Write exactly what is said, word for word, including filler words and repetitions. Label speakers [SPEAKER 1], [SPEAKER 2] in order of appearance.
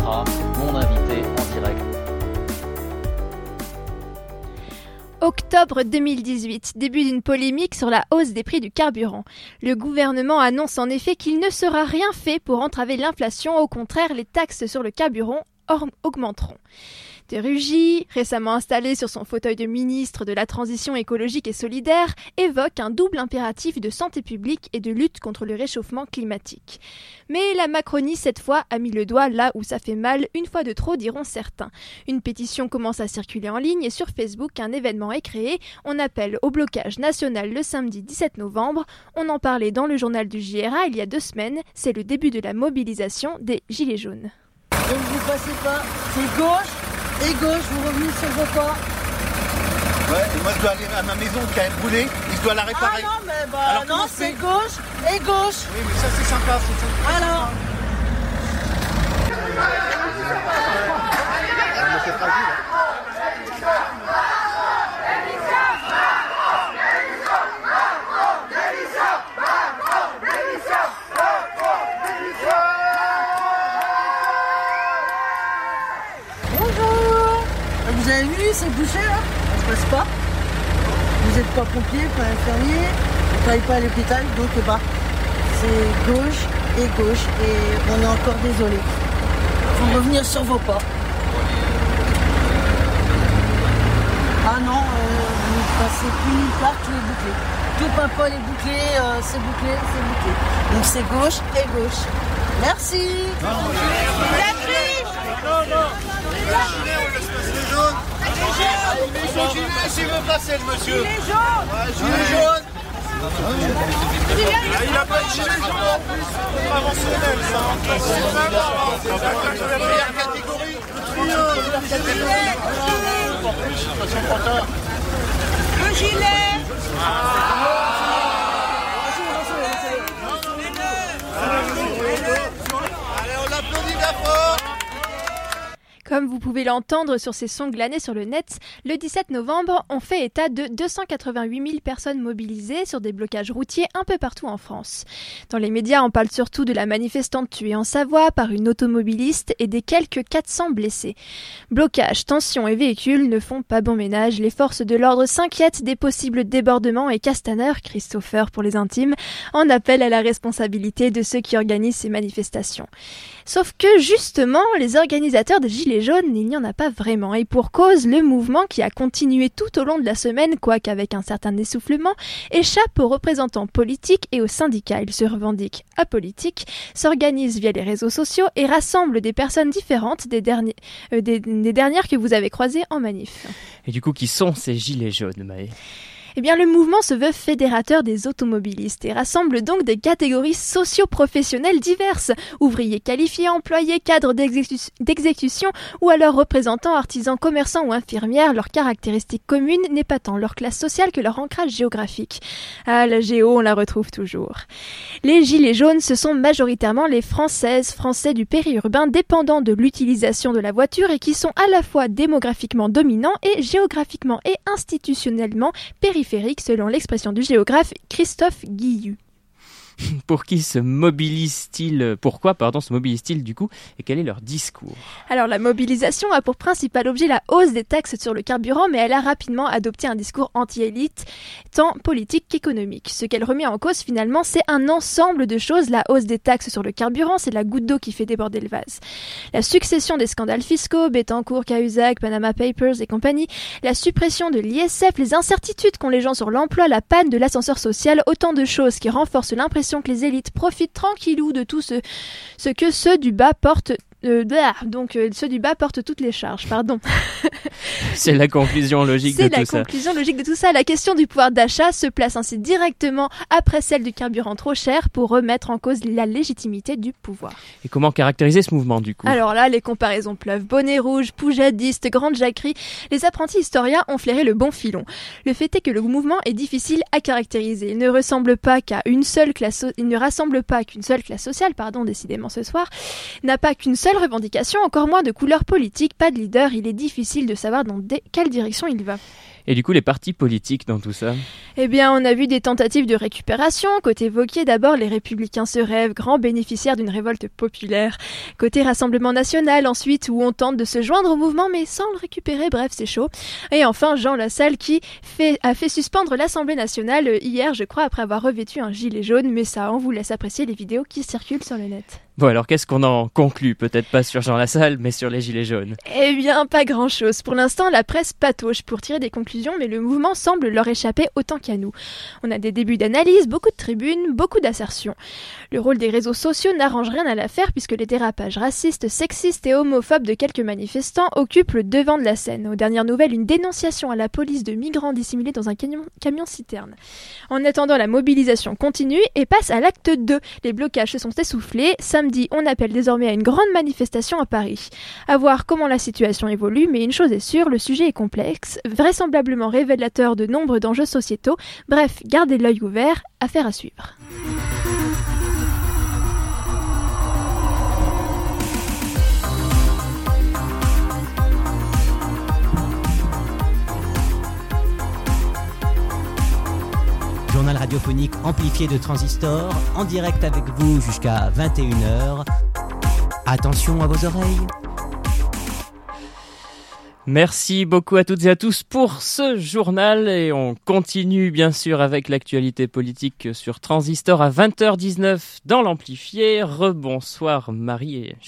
[SPEAKER 1] sera mon invité en direct.
[SPEAKER 2] Octobre deux mille dix-huit, début d'une polémique sur la hausse des prix du carburant. Le gouvernement annonce en effet qu'il ne sera rien fait pour entraver l'inflation, au contraire, les taxes sur le carburant augmenteront. De Rugy, récemment installé sur son fauteuil de ministre de la Transition écologique et solidaire, évoque un double impératif de santé publique et de lutte contre le réchauffement climatique. Mais la Macronie, cette fois, a mis le doigt là où ça fait mal, une fois de trop, diront certains. Une pétition commence à circuler en ligne et sur Facebook, un événement est créé. On appelle au blocage national le samedi dix-sept novembre. On en parlait dans le journal du J R A il y a deux semaines. C'est le début de la mobilisation des Gilets jaunes.
[SPEAKER 3] Donc vous passez pas, c'est gauche et gauche, vous revenez sur vos pas.
[SPEAKER 4] Ouais, et moi je dois aller à ma maison qui a brûlé, et je dois la réparer.
[SPEAKER 3] Ah non, mais bah
[SPEAKER 4] Alors,
[SPEAKER 3] non, c'est gauche et gauche.
[SPEAKER 4] Oui, mais ça c'est sympa, c'est sympa.
[SPEAKER 3] Alors
[SPEAKER 4] C'est fragile.
[SPEAKER 3] Vous avez vu, c'est bouché là, ça se passe pas. Vous n'êtes pas pompier, pas infirmier, vous ne travaillez pas à l'hôpital, donc bah, c'est gauche et gauche et on est encore désolé. Il faut revenir sur vos pas. Ah non, euh, vous ne passez plus nulle part, tout est bouclé. Tout Paimpol est bouclé, euh, c'est bouclé, c'est bouclé. Donc c'est gauche et gauche. Merci.
[SPEAKER 4] Non, non, non. Gilet jaune. Gilet jaune, s'il veut passer le monsieur. Gilet jaune. Ouais, gilet jaune. Il n'a pas de gilet jaune. C'est conventionnel ça. C'est la première catégorie.
[SPEAKER 3] Le gilet.
[SPEAKER 4] Allez, on l'applaudit d'abord.
[SPEAKER 2] Comme vous pouvez l'entendre sur ces sons glanés sur le net, le dix-sept novembre, on fait état de deux cent quatre-vingt-huit mille personnes mobilisées sur des blocages routiers un peu partout en France. Dans les médias, on parle surtout de la manifestante tuée en Savoie par une automobiliste et des quelques quatre cents blessés. Blocages, tensions et véhicules ne font pas bon ménage. Les forces de l'ordre s'inquiètent des possibles débordements et Castaner, Christopher pour les intimes, en appelle à la responsabilité de ceux qui organisent ces manifestations. Sauf que, justement, les organisateurs des Gilets jaunes, il n'y en a pas vraiment. Et pour cause, le mouvement qui a continué tout au long de la semaine, quoique avec un certain essoufflement, échappe aux représentants politiques et aux syndicats. Ils se revendiquent apolitiques, s'organisent via les réseaux sociaux et rassemblent des personnes différentes des, derniers, euh, des, des dernières que vous avez croisées en manif.
[SPEAKER 5] Et du coup, qui sont ces Gilets jaunes, Maë ?
[SPEAKER 2] Eh bien, le mouvement se veut fédérateur des automobilistes et rassemble donc des catégories socio-professionnelles diverses, ouvriers qualifiés, employés, cadres d'exécu- d'exécution ou alors représentants, artisans, commerçants ou infirmières. Leur caractéristique commune n'est pas tant leur classe sociale que leur ancrage géographique. Ah, la géo, on la retrouve toujours. Les Gilets jaunes, ce sont majoritairement les Françaises, Français du périurbain dépendants de l'utilisation de la voiture et qui sont à la fois démographiquement dominants et géographiquement et institutionnellement périphériques, selon l'expression du géographe Christophe Guillu.
[SPEAKER 5] Pour qui se mobilisent-ils, pourquoi pardon, se mobilisent-ils du coup, et quel est leur discours ?
[SPEAKER 2] Alors la mobilisation a pour principal objet la hausse des taxes sur le carburant, mais elle a rapidement adopté un discours anti-élite, tant politique qu'économique. Ce qu'elle remet en cause finalement, c'est un ensemble de choses. La hausse des taxes sur le carburant, c'est la goutte d'eau qui fait déborder le vase. La succession des scandales fiscaux, Bettencourt, Cahuzac, Panama Papers et compagnie, la suppression de l'I S F, les incertitudes qu'ont les gens sur l'emploi, la panne de l'ascenseur social, autant de choses qui renforcent l'impression que les élites profitent tranquillou de tout ce, ce que ceux du bas portent. Euh, donc euh, ceux du bas portent toutes les charges, pardon.
[SPEAKER 5] C'est la conclusion logique de tout ça.
[SPEAKER 2] C'est la conclusion logique de tout ça. La question du pouvoir d'achat se place ainsi directement après celle du carburant trop cher pour remettre en cause la légitimité du pouvoir.
[SPEAKER 5] Et comment caractériser ce mouvement du coup ?
[SPEAKER 2] Alors là, les comparaisons pleuvent. Bonnet rouge, poujadiste, grande jacquerie, les apprentis historiens ont flairé le bon filon. Le fait est que le mouvement est difficile à caractériser. Il ne ressemble pas qu'à une seule classe, so- il ne rassemble pas qu'une seule classe sociale, pardon, décidément ce soir, n'a pas qu'une seule revendication, encore moins de couleur politique, pas de leader. Il est difficile de savoir dans dé- quelle direction il va.
[SPEAKER 5] Et du coup, les partis politiques dans tout ça?
[SPEAKER 2] Eh bien, on a vu des tentatives de récupération. Côté Wauquiez, d'abord, les Républicains se rêvent, grands bénéficiaires d'une révolte populaire. Côté Rassemblement National, ensuite, où on tente de se joindre au mouvement, mais sans le récupérer, bref, c'est chaud. Et enfin, Jean Lassalle, qui fait, a fait suspendre l'Assemblée nationale hier, je crois, après avoir revêtu un gilet jaune. Mais ça, on vous laisse apprécier les vidéos qui circulent sur le net.
[SPEAKER 5] Bon, alors qu'est-ce qu'on en conclut? Peut-être pas sur Jean Lassalle, mais sur les gilets jaunes.
[SPEAKER 2] Eh bien, pas grand-chose. Pour l'instant, la presse patauge pour tirer des conclusions, mais le mouvement semble leur échapper autant qu'à nous. On a des débuts d'analyse, beaucoup de tribunes, beaucoup d'assertions. Le rôle des réseaux sociaux n'arrange rien à l'affaire puisque les dérapages racistes, sexistes et homophobes de quelques manifestants occupent le devant de la scène. Aux dernières nouvelles, une dénonciation à la police de migrants dissimulés dans un camion, camion-citerne. En attendant, la mobilisation continue et passe à l'acte deux. Les blocages se sont essoufflés. Samedi, on appelle désormais à une grande manifestation à Paris. À voir comment la situation évolue, mais une chose est sûre, le sujet est complexe, vraisemblablement révélateur de nombre d'enjeux sociétaux. Bref, gardez l'œil ouvert, affaire à suivre.
[SPEAKER 6] Journal radiophonique amplifié de Transistor, en direct avec vous jusqu'à vingt et une heures. Attention à vos oreilles.
[SPEAKER 5] Merci beaucoup à toutes et à tous pour ce journal et on continue bien sûr avec l'actualité politique sur Transistor à vingt heures dix-neuf dans l'amplifié. Rebonsoir Marie et